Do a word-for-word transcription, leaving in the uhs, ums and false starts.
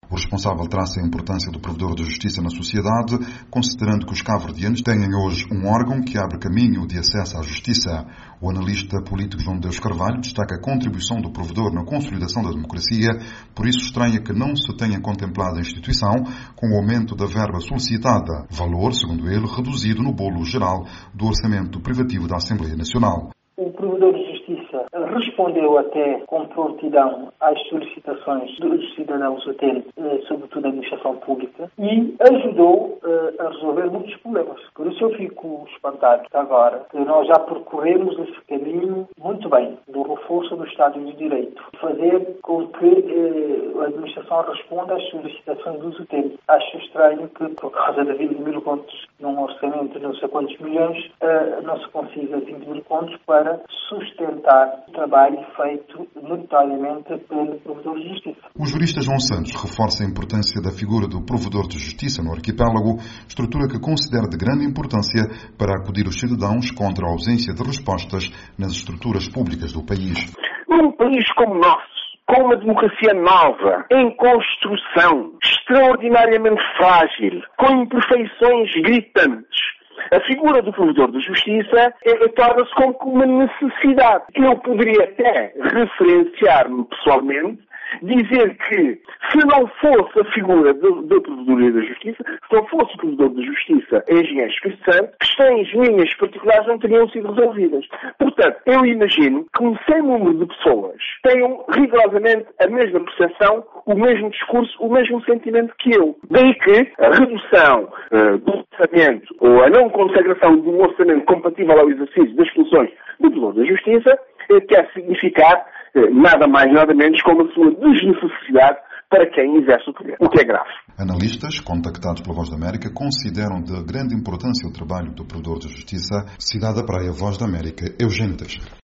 O responsável traça a importância do provedor de justiça na sociedade, considerando que os cabo-verdianos têm hoje um órgão que abre caminho de acesso à justiça. O analista político João Deus Carvalho destaca a contribuição do provedor na consolidação da democracia, por isso estranha que não se tenha contemplado a instituição com o aumento da verba solicitada, valor, segundo ele, reduzido no bolo geral do orçamento privativo da Assembleia Nacional. O provedor de justiça respondeu até com prontidão às solicitações dos cidadãos do tempo, sobretudo da administração pública, e ajudou uh, a resolver muitos problemas. Por isso eu fico espantado agora que nós já percorremos esse caminho muito bem, do reforço do Estado de Direito, fazer com que uh, a administração responda às solicitações dos utentes. Acho estranho que, por causa de vinte mil contos num orçamento de não sei quantos milhões, uh, não se consiga vinte mil contos para sustentar o trabalho feito notariamente pelo provedor de justiça. O jurista João Santos reforça a importância da figura do provedor de justiça no arquipélago, estrutura que considera de grande importância para acudir os cidadãos contra a ausência de respostas nas estruturas públicas do país. Num país como o nosso, com uma democracia nova, em construção, extraordinariamente frágil, com imperfeições gritantes, a figura do provedor de justiça é, torna-se como uma necessidade. Eu poderia até referenciar-me pessoalmente, dizer que se não fosse a figura do, do provedor da justiça, se não fosse o provedor de justiça engenheiro Espírito Santo, questões minhas particulares não teriam sido resolvidas. Portanto, eu imagino que um sem número de pessoas tenham rigorosamente a mesma percepção, o mesmo discurso, o mesmo sentimento que eu. Daí que a redução uh, do orçamento ou a não consagração de um orçamento compatível ao exercício das funções do provedor da justiça uh, quer significar uh, nada mais nada menos como a sua desnecessidade para quem exerce o poder, o que é grave. Analistas, contactados pela Voz da América, consideram de grande importância o trabalho do provedor de justiça. Cidade da Praia, Voz da América, Eugênio Teixeira.